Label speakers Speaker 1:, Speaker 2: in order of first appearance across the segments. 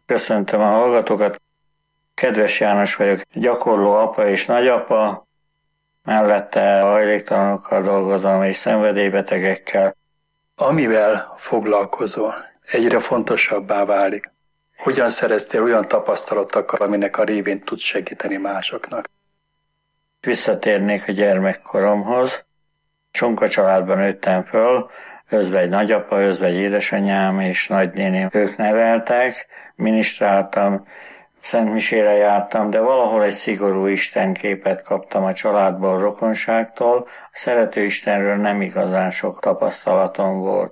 Speaker 1: Köszöntöm a hallgatókat. Kedves János vagyok, gyakorló apa és nagyapa, mellette hajléktalanokkal dolgozom és szenvedélybetegekkel.
Speaker 2: Amivel foglalkozol, egyre fontosabbá válik. Hogyan szereztél olyan tapasztalatokkal, aminek a révén tudsz segíteni másoknak?
Speaker 1: Visszatérnék a gyermekkoromhoz. Csonka családban nőttem föl, özvegy nagyapa, özvegy édesanyám és nagynéném, ők neveltek, minisztráltam, szentmisére jártam, de valahol egy szigorú istenképet kaptam a családból, a rokonságtól. A szerető Istenről nem igazán sok tapasztalatom volt.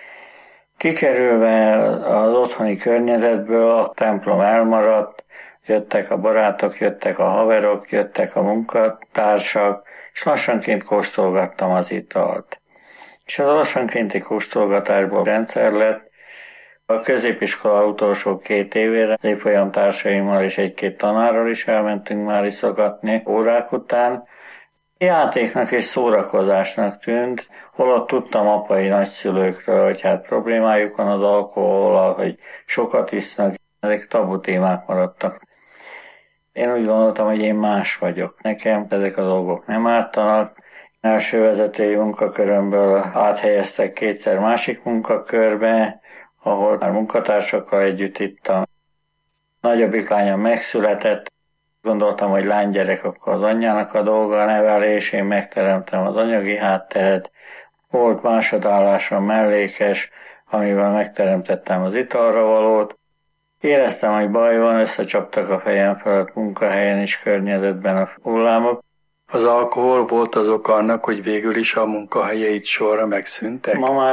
Speaker 1: Kikerülve az otthoni környezetből a templom elmaradt, jöttek a barátok, jöttek a haverok, jöttek a munkatársak, és lassanként kóstolgattam az italt. És az lassankénti kóstolgatásból rendszer lett. A középiskola utolsó 2 évére évfolyam társaimmal és 1-2 tanárral is elmentünk már iszogatni órák után. Játéknak és szórakozásnak tűnt, holott tudtam apai nagyszülőkről, hogy hát problémájuk van az alkohollal, hogy sokat isznak, ezek tabu témák maradtak. Én úgy gondoltam, hogy én más vagyok. Nekem ezek a dolgok nem ártanak. Első vezetői munkakörömből áthelyeztek 2-szer másik munkakörbe, ahol már munkatársakkal együtt ittam. Nagyobbik lányom megszületett, gondoltam, hogy lánygyerek, akkor az anyjának a dolga a nevelés, én megteremtem az anyagi hátteret. Volt másodállásom mellékes, amivel megteremtettem az italra valót. Éreztem, hogy baj van, összecsaptak a fejem felett munkahelyen és környezetben a hullámok.
Speaker 2: Az alkohol volt az oka annak, hogy végül is a munkahelyeid sorra megszűntek?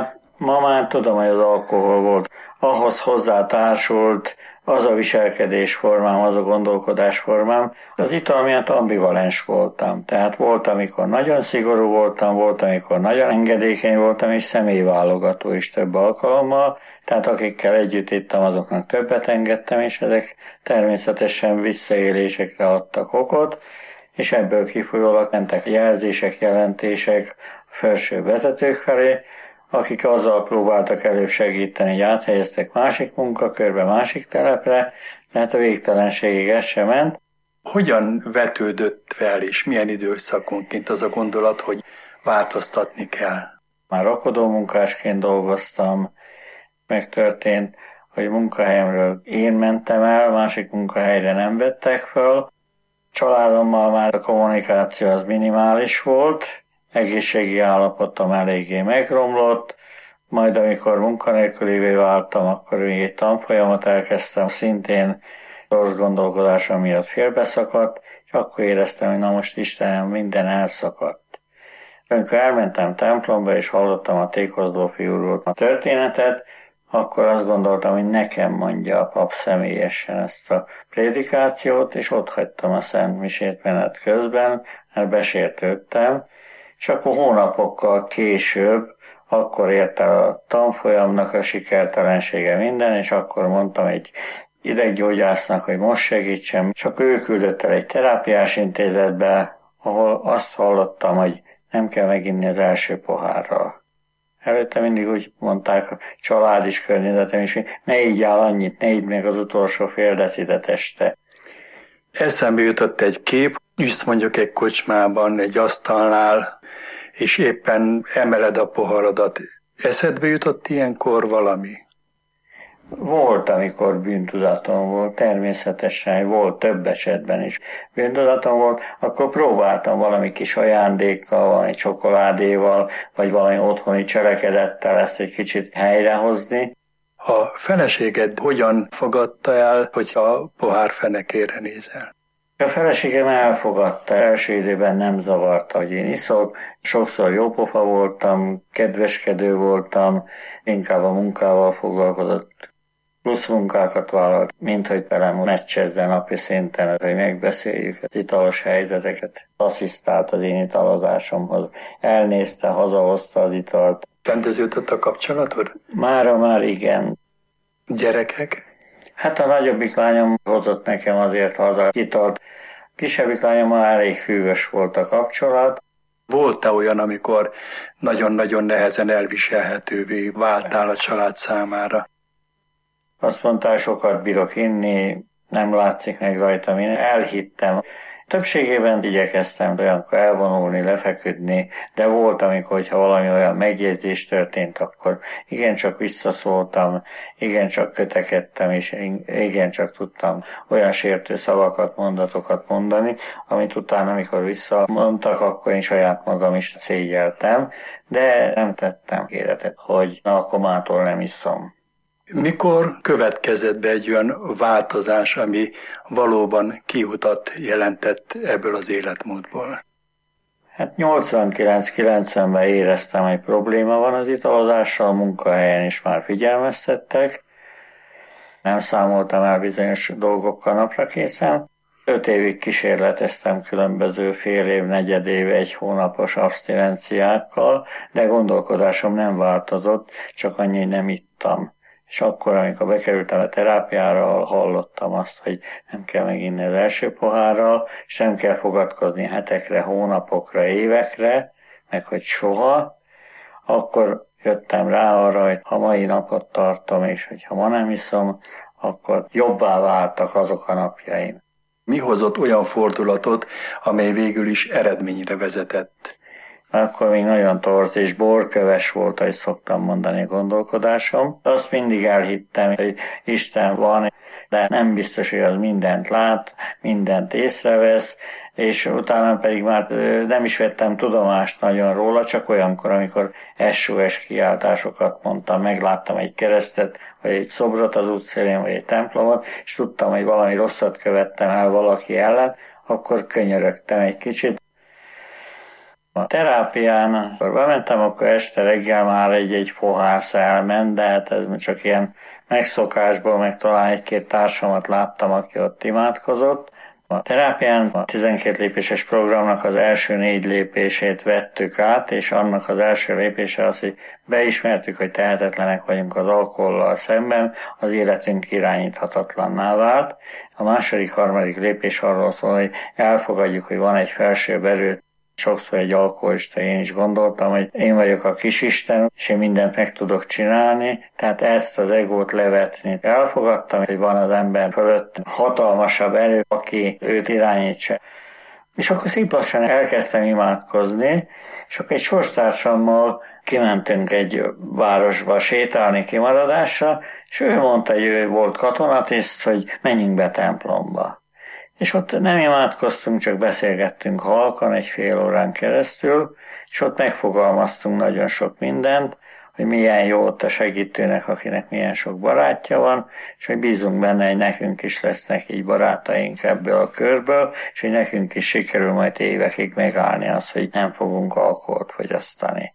Speaker 1: Ma már tudom, hogy az alkohol volt. Ahhoz hozzá társult az a viselkedésformám, az a gondolkodásformám. Az ital miatt ambivalens voltam. Tehát volt, amikor nagyon szigorú voltam, volt, amikor nagyon engedékeny voltam, és személyválogató is több alkalommal. Tehát akikkel együtt ittam, azoknak többet engedtem, és ezek természetesen visszaélésekre adtak okot, és ebből kifolyólag mentek jelzések, jelentések a felső vezetők felé, akik azzal próbáltak előbb segíteni, hogy áthelyeztek másik munkakörbe, másik telepre, mert a végtelenségig ez sem ment.
Speaker 2: Hogyan vetődött fel, és milyen időszakonként az a gondolat, hogy változtatni kell?
Speaker 1: Már rakodó munkásként dolgoztam, megtörtént, hogy munkahelyemről én mentem el, másik munkahelyre nem vettek föl. Családommal már a kommunikáció az minimális volt, egészségi állapotom eléggé megromlott, majd amikor munkanélkülivé váltam, akkor még egy tanfolyamot elkezdtem, szintén rossz gondolkodásom miatt félbeszakadt, és akkor éreztem, hogy na most Istenem, minden elszakadt. Amikor elmentem templomba, és hallottam a tékozló fiúról a történetet, akkor azt gondoltam, hogy nekem mondja a pap személyesen ezt a prédikációt, és ott hagytam a Szent Misét menet közben, mert besértődtem, és akkor hónapokkal később, akkor ért el a tanfolyamnak a sikertelensége minden, és akkor mondtam egy ideggyógyásznak, hogy most segítsem, és akkor ő küldött el egy terápiás intézetbe, ahol azt hallottam, hogy nem kell meginni az első pohárral. Előtte mindig úgy mondták a család is, környezetem is, hogy ne ígyál annyit, ne idd meg az utolsó fél decidet este.
Speaker 2: Eszembe jutott egy kép, ülsz mondjuk egy kocsmában, egy asztalnál, és éppen emeled a poharadat. Eszedbe jutott ilyenkor valami?
Speaker 1: Volt, amikor bűntudatom volt, természetesen volt több esetben is bűntudatom volt, akkor próbáltam valami kis ajándékkal, valami csokoládéval, vagy valami otthoni cselekedettel ezt egy kicsit helyrehozni.
Speaker 2: A feleséged hogyan fogadta el, hogyha a pohár fenekére nézel?
Speaker 1: A feleségem elfogadta, első időben nem zavarta, hogy én iszok, sokszor jópofa voltam, kedveskedő voltam, inkább a munkával foglalkozott, plusz munkákat vállalt, mint hogy velem meccsezzen napi szinten, hogy megbeszéljük az italos helyzeteket. Asszisztált az én italozásomhoz, elnézte, hazahozta az italt.
Speaker 2: Rendeződött a kapcsolatod?
Speaker 1: Mára már igen.
Speaker 2: Gyerekek?
Speaker 1: Hát a nagyobbik lányom hozott nekem azért haza italt. Kisebbik lányommal elég hűvös volt a kapcsolat.
Speaker 2: Volt-e olyan, amikor nagyon-nagyon nehezen elviselhetővé váltál a család számára?
Speaker 1: Azt mondta, sokat bírok inni, nem látszik meg rajtam, én elhittem. Többségében igyekeztem olyankor elvonulni, lefeküdni, de volt, amikor, hogyha valami olyan megjegyzés történt, akkor igencsak visszaszóltam, igencsak kötekedtem, és igencsak tudtam olyan sértő szavakat, mondatokat mondani, amit utána, amikor visszamondtak, akkor én saját magam is szégyeltem, de nem tettem kéretet, hogy na, akkor mától nem iszom.
Speaker 2: Mikor következett be egy olyan változás, ami valóban kiutat jelentett ebből az életmódból?
Speaker 1: Hát 89-90-ben éreztem, hogy probléma van az italozással, a munkahelyen is már figyelmeztettek. Nem számoltam el bizonyos dolgokkal napra készen. 5 évig kísérleteztem különböző fél év, negyed év, 1 hónapos absztinenciákkal, de gondolkodásom nem változott, csak annyi, hogy nem ittam. És akkor, amikor bekerültem a terápiára, hallottam azt, hogy nem kell meginni az első pohárral, és nem kell fogadkozni hetekre, hónapokra, évekre, meg hogy soha. Akkor jöttem rá arra, hogy ha mai napot tartom, és hogyha ma nem iszom, akkor jobbá váltak azok a napjaim.
Speaker 2: Mi hozott olyan fordulatot, amely végül is eredményre vezetett?
Speaker 1: Akkor még nagyon torz és borköves volt, ahogy szoktam mondani a gondolkodásom. Azt mindig elhittem, hogy Isten van, de nem biztos, hogy az mindent lát, mindent észrevesz, és utána pedig már nem is vettem tudomást nagyon róla, csak olyankor, amikor SOS kiáltásokat mondtam, megláttam egy keresztet, vagy egy szobrot az útszélén, vagy egy templomot, és tudtam, hogy valami rosszat követtem el valaki ellen, akkor könyörögtem egy kicsit. A terápián, amikor bementem, akkor este reggel már egy pohász elment, de hát ez csak ilyen megszokásból, meg talán 1-2 társamat láttam, aki ott imádkozott. A terápián a 12 lépéses programnak az első 4 lépését vettük át, és annak az első lépése az, hogy beismertük, hogy tehetetlenek vagyunk az alkohollal szemben, az életünk irányíthatatlanná vált. A második, harmadik lépés arról szól, hogy elfogadjuk, hogy van egy felsőbb erő. Sokszor egy alkoholista, én is gondoltam, hogy én vagyok a kisisten, és én mindent meg tudok csinálni, tehát ezt az egót levetni. Elfogadtam, hogy van az ember fölött hatalmasabb erő, aki őt irányítsa. És akkor szép lassan elkezdtem imádkozni, és akkor egy sorstársammal kimentünk egy városba sétálni kimaradásra, és ő mondta, hogy ő volt katonatiszt, hogy menjünk be templomba. És ott nem imádkoztunk, csak beszélgettünk halkan egy fél órán keresztül, és ott megfogalmaztunk nagyon sok mindent, hogy milyen jó ott a segítőnek, akinek milyen sok barátja van, és hogy bízunk benne, hogy nekünk is lesznek így barátaink ebből a körből, és hogy nekünk is sikerül majd évekig megállni azt, hogy nem fogunk alkoholt fogyasztani.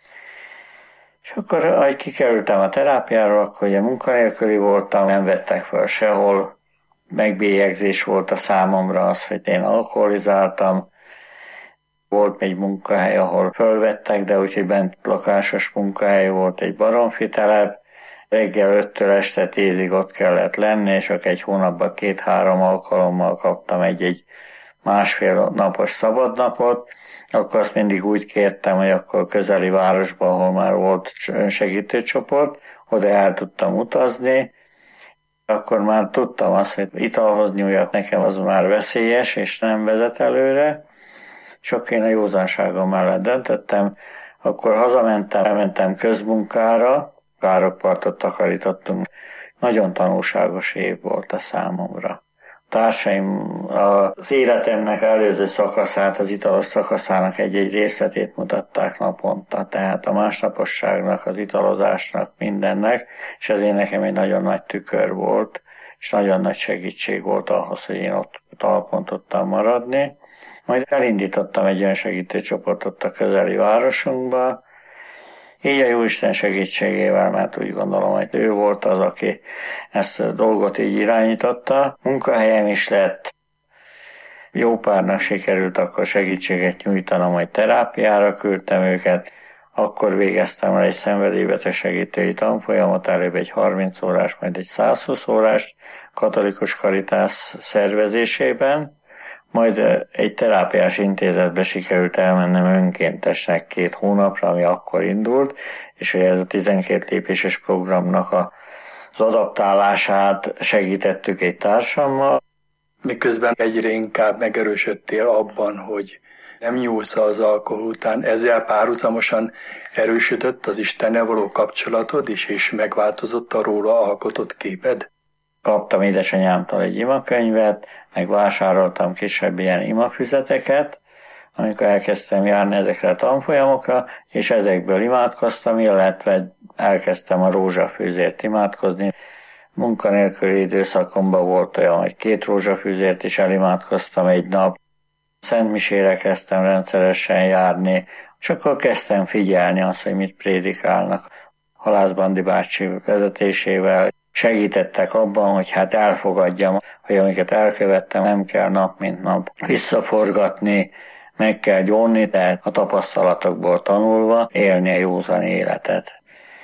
Speaker 1: És akkor, ahogy kikerültem a terápiáról, akkor ugye munkanélküli voltam, nem vettek fel sehol, megbélyegzés volt a számomra az, hogy én alkoholizáltam. Volt egy munkahely, ahol fölvettek, de úgyhogy bent lakásos munkahely volt, egy baromfitelep. Reggel 5-től este 10-ig ott kellett lenni, és akkor egy hónapban 2-3 alkalommal kaptam egy másfél napos szabadnapot. Akkor azt mindig úgy kértem, hogy akkor közeli városban, ahol már volt önsegítőcsoport, oda el tudtam utazni. Akkor már tudtam azt, hogy italhoz nyúljak, nekem az már veszélyes, és nem vezet előre. Csak én a józanságom mellett döntöttem. Akkor hazamentem, elmentem közmunkára, Károkpartot takarítottunk. Nagyon tanulságos év volt a számomra. A társaim az életemnek előző szakaszát, az italos szakaszának egy-egy részletét mutatták naponta, tehát a másnaposságnak, az italozásnak, mindennek, és ezért nekem egy nagyon nagy tükör volt, és nagyon nagy segítség volt ahhoz, hogy én ott talpon tudtam maradni. Majd elindítottam egy önsegítő csoportot a közeli városunkba, így a Jóisten segítségével, mert úgy gondolom, hogy ő volt az, aki ezt a dolgot így irányította. Munkahelyem is lett. Jó párnak sikerült akkor segítséget nyújtanom, hogy terápiára küldtem őket. Akkor végeztem el egy szenvedélybeteg segítői tanfolyamot, előbb egy 30 órás, majd egy 120 órás katolikus Caritas szervezésében. Majd egy terápiás intézetbe sikerült elmennem önkéntesnek 2 hónapra, ami akkor indult, és ez a 12 lépéses programnak a az adaptálását segítettük egy társammal.
Speaker 2: Miközben egyre inkább megerősödtél abban, hogy nem nyúlsz az alkohol után, ezzel párhuzamosan erősödött az Istennel való kapcsolatod is, és megváltozott a róla alkotott képed?
Speaker 1: Kaptam édesanyámtól egy imakönyvet, meg vásároltam kisebb ilyen imafüzeteket, amikor elkezdtem járni ezekre a tanfolyamokra, és ezekből imádkoztam, illetve elkezdtem a rózsafűzért imádkozni. Munkanélküli időszakomban volt olyan, hogy 2 rózsafűzért is elimádkoztam egy nap. Szentmisére kezdtem rendszeresen járni, és akkor kezdtem figyelni azt, hogy mit prédikálnak. Halász Bandi bácsi vezetésével segítettek abban, hogy hát elfogadjam, hogy amiket elkövettem, nem kell nap mint nap visszaforgatni, meg kell gyónni, tehát a tapasztalatokból tanulva élni a józan életet.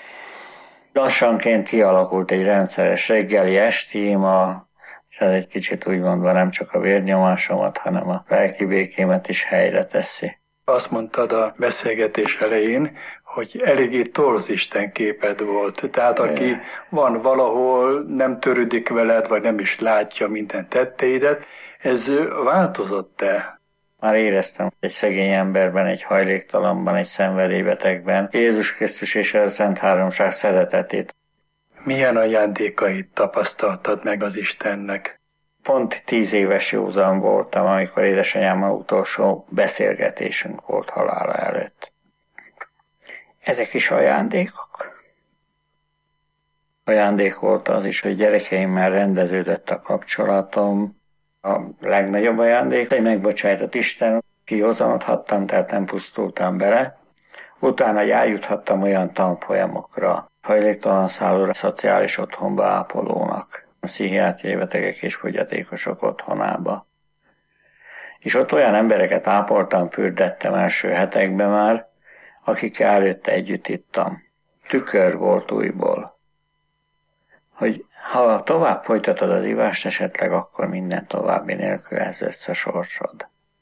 Speaker 1: Lassanként kialakult egy rendszeres reggeli esti ima, és ez egy kicsit úgy mondva nem csak a vérnyomásomat, hanem a lelki békémet is helyre teszi.
Speaker 2: Azt mondtad a beszélgetés elején, hogy eléggé torz Isten képed volt. Tehát aki van valahol, nem törődik veled, vagy nem is látja minden tetteidet, ez változott-e?
Speaker 1: Már éreztem egy szegény emberben, egy hajléktalanban, egy szenvedélybetegben Jézus Krisztus és a Szent Háromság szeretetét.
Speaker 2: Milyen ajándékait tapasztaltad meg az Istennek?
Speaker 1: Pont 10 éves józan voltam, amikor édesanyámmal utolsó beszélgetésünk volt halála előtt. Ezek is ajándékok. Ajándék volt az is, hogy gyerekeimmel rendeződött a kapcsolatom. A legnagyobb ajándék, hogy megbocsájtott Isten, kihozanodhattam, tehát nem pusztultam bele. Utána eljuthattam olyan tanfolyamokra, hajléktalan szállóra, szociális otthonba ápolónak, a pszichiátriai betegek és fogyatékosok otthonába. És ott olyan embereket ápoltam, fürdettem első hetekben már, akikkel előtte együtt ittam. Tükör volt újból. Hogy ha tovább folytatod az ivást, esetleg akkor minden további nélkül ez lesz a sorsod.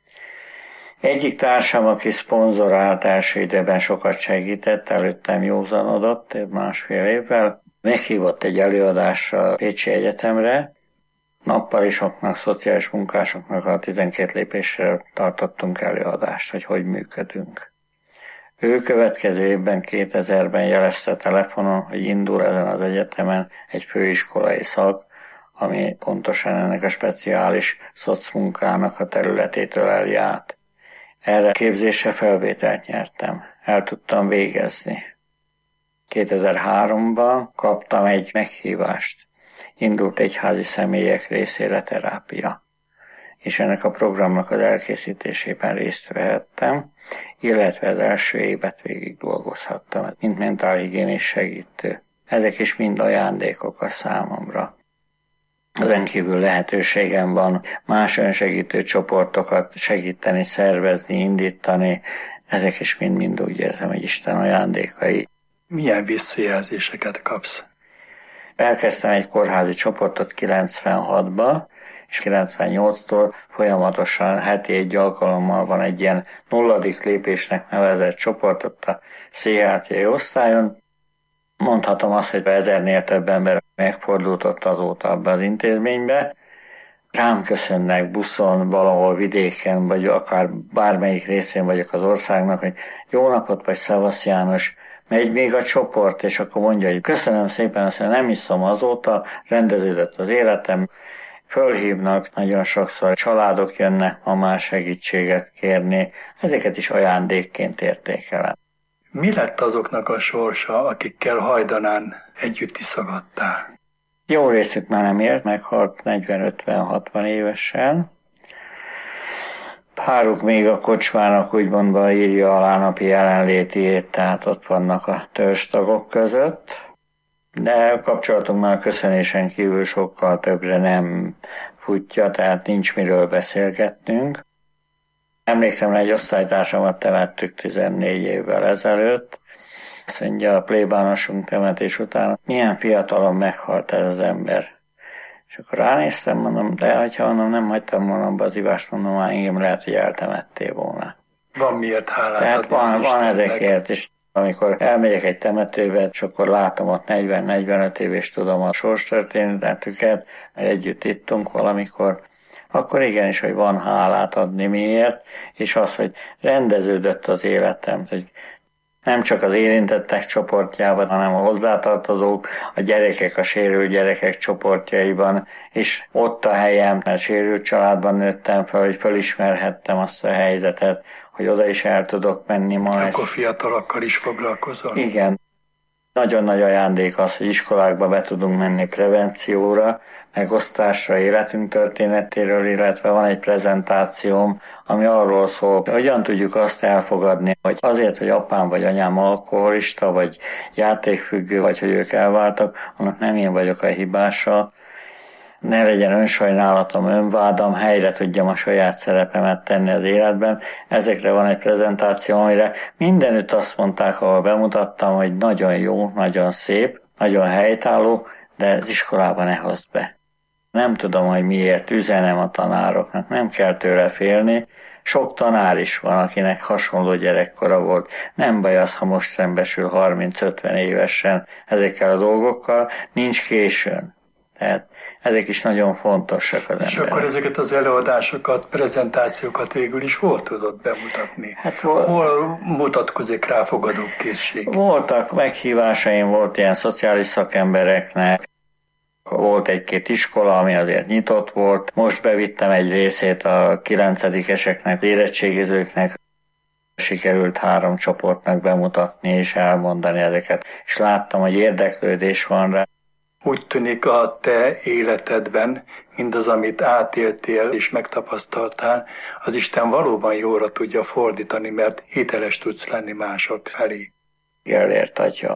Speaker 1: Egyik társam, aki szponzorált első időben sokat segített, előttem józanodott, 1,5 évvel, meghívott egy előadásra a Pécsi Egyetemre, nappalisoknak, szociális munkásoknak a 12 lépésről tartottunk előadást, hogy működünk. Ő következő évben, 2000-ben jelezte telefonon, hogy indul ezen az egyetemen egy főiskolai szak, ami pontosan ennek a speciális szocmunkának a területétől eljárt. Erre képzésre felvételt nyertem. El tudtam végezni. 2003-ban kaptam egy meghívást. Indult egyházi személyek részére terápia. És ennek a programnak az elkészítésében részt vehettem, illetve az első évet végig dolgozhattam, mint mentálhigiénés segítő. Ezek is mind ajándékok a számomra. Ezen kívül lehetőségem van más önsegítő csoportokat segíteni, szervezni, indítani. Ezek is mind úgy érzem, hogy Isten ajándékai.
Speaker 2: Milyen visszajelzéseket kapsz?
Speaker 1: Elkezdtem egy kórházi csoportot 96-ba, és 98-tól folyamatosan heti egy alkalommal van egy ilyen 0. lépésnek nevezett csoportot a pszichiátriai osztályon. Mondhatom azt, hogy 1000-nél több ember megfordult ott azóta abba az intézménybe. Rám köszönnek buszon, valahol vidéken, vagy akár bármelyik részén vagyok az országnak, hogy jó napot, vagy szevasz János, megy még a csoport, és akkor mondja, hogy köszönöm szépen, azt nem iszom azóta, rendeződött az életem. Fölhívnak, nagyon sokszor családok jönnek ma már segítséget kérni, ezeket is ajándékként értékelem.
Speaker 2: Mi lett azoknak a sorsa, akikkel hajdanán együtt iszogattál?
Speaker 1: Jó részük már nem ért, meghalt 40-50-60 évesen. Páruk még a kocsmának úgymondva írja alá napi jelenlétiét, tehát ott vannak a törzstagok között. De a kapcsolatunk már köszönésen kívül sokkal többre nem futja, tehát nincs miről beszélgetnünk. Emlékszem, hogy egy osztálytársamat temettük 14 évvel ezelőtt. Azt mondja a plébánosunk temetés után, milyen fiatalon meghalt ez az ember. És akkor ránéztem, mondom, de ha mondom, nem hagytam volna abba az ivást, mondom, már engem lehet, hogy eltemettél volna.
Speaker 2: Van miért hálát
Speaker 1: tehát
Speaker 2: adni
Speaker 1: van ezekért, és Amikor elmegyek egy temetőbe, és akkor látom ott 40-45 év, és tudom a sorstörténetüket, együtt ittunk valamikor, akkor igenis, hogy van hálát adni miért, és az, hogy rendeződött az életem, hogy nem csak az érintettek csoportjában, hanem a hozzátartozók, a gyerekek, a sérült gyerekek csoportjaiban, és ott a helyem, mert sérült családban nőttem fel, hogy felismerhettem azt a helyzetet, hogy oda is el tudok menni ma.
Speaker 2: Akkor fiatalokkal is foglalkozol?
Speaker 1: Igen. Nagyon nagy ajándék az, hogy iskolákba be tudunk menni prevencióra, megosztásra, életünk történetéről, illetve van egy prezentációm, ami arról szól, hogy hogyan tudjuk azt elfogadni, hogy azért, hogy apám vagy anyám alkoholista, vagy játékfüggő, vagy hogy ők elváltak, annak nem én vagyok a hibása. Ne legyen önsajnálatom, önvádam, helyre tudjam a saját szerepemet tenni az életben. Ezekre van egy prezentáció, amire mindenütt azt mondták, ahol bemutattam, hogy nagyon jó, nagyon szép, nagyon helytálló, de az iskolába ne hozd be. Nem tudom, hogy miért üzenem a tanároknak, nem kell tőle félni. Sok tanár is van, akinek hasonló gyerekkora volt. Nem baj az, ha most szembesül 30-50 évesen ezekkel a dolgokkal, nincs későn. Tehát ezek is nagyon fontosak az emberek.
Speaker 2: És akkor ezeket az előadásokat, prezentációkat végül is hol tudod bemutatni? Hát hol mutatkozik ráfogadókészség?
Speaker 1: Voltak meghívásaim, volt ilyen szociális szakembereknek, volt egy-két iskola, ami azért nyitott volt. Most bevittem egy részét a 9-eseknek, érettségizőknek. Sikerült 3 csoportnak bemutatni és elmondani ezeket. És láttam, hogy érdeklődés van rá.
Speaker 2: Úgy tűnik a te életedben, mindaz, amit átéltél és megtapasztaltál, az Isten valóban jóra tudja fordítani, mert hiteles tudsz lenni mások felé.
Speaker 1: Gellért atya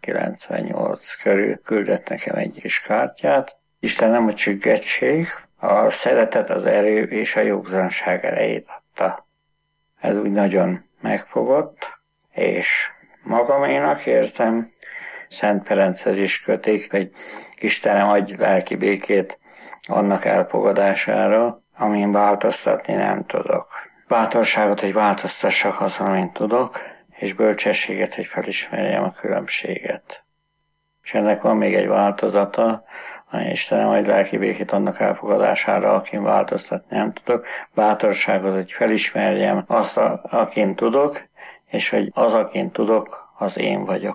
Speaker 1: 98 körül küldött nekem egy kis kártyát. Isten nem a csüggetség, a szeretet, az erő és a józanság erejét adta. Ez úgy nagyon megfogott, és magaménak érzem, Szent Ferenchez is kötik, hogy Istenem, adj lelki békét annak elfogadására, amin változtatni nem tudok. Bátorságot, hogy változtassak azon, amin tudok, és bölcsességet, hogy felismerjem a különbséget. És ennek van még egy változata, Istenem, adj lelki békét annak elfogadására, akin változtatni nem tudok. Bátorságot, hogy felismerjem azt, akin tudok, és hogy az, akin tudok, az én vagyok.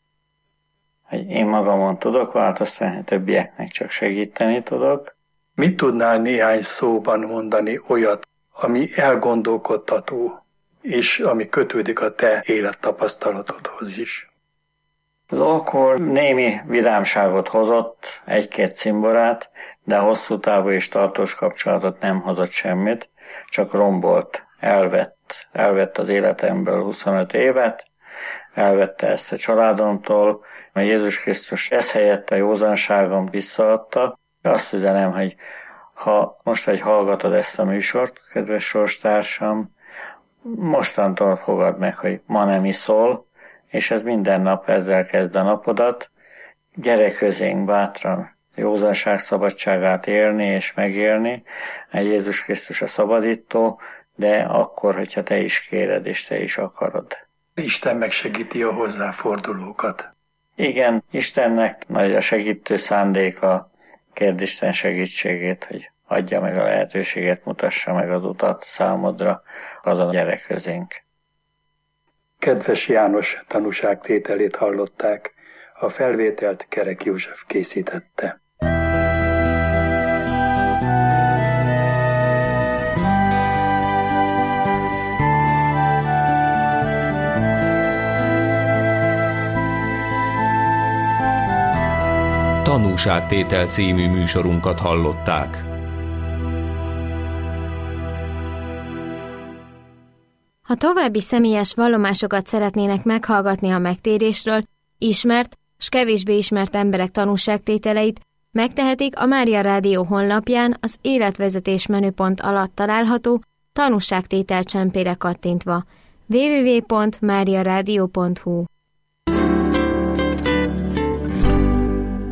Speaker 1: Hogy én magamon tudok változtatni, többieknek csak segíteni tudok.
Speaker 2: Mit tudnál néhány szóban mondani olyat, ami elgondolkodtató, és ami kötődik a te élettapasztalatodhoz is?
Speaker 1: Az alkohol némi vidámságot hozott, 1-2 cimborát, de hosszú távú és tartós kapcsolatot nem hozott semmit, csak rombolt, elvett az életemből 25 évet, elvette ezt a családomtól, mert Jézus Krisztus ezt helyett a józanságom visszaadta. Azt üzenem, hogy ha most, hogy hallgatod ezt a műsort, kedves sorstársam, mostantól fogad meg, hogy ma nem iszol, és ez minden nap ezzel kezd a napodat. Gyere közénk bátran, józanság szabadságát élni és megélni, mert Jézus Krisztus a szabadító, de akkor, hogyha te is kéred és te is akarod.
Speaker 2: Isten megsegíti a hozzáfordulókat.
Speaker 1: Igen, Istennek nagy a segítő szándéka, kérd Isten segítségét, hogy adja meg a lehetőséget, mutassa meg az utat számodra, azon gyere közénk.
Speaker 2: Kedves János tanúságtételét hallották, a felvételt Kerek József készítette.
Speaker 3: Tanúságtétel című műsorunkat hallották.
Speaker 4: Ha további személyes vallomásokat szeretnének meghallgatni a megtérésről, ismert s kevésbé ismert emberek tanúságtételeit, megtehetik a Mária Rádió honlapján az életvezetés menüpont alatt található tanúságtétel csempére kattintva. www.mariaradio.hu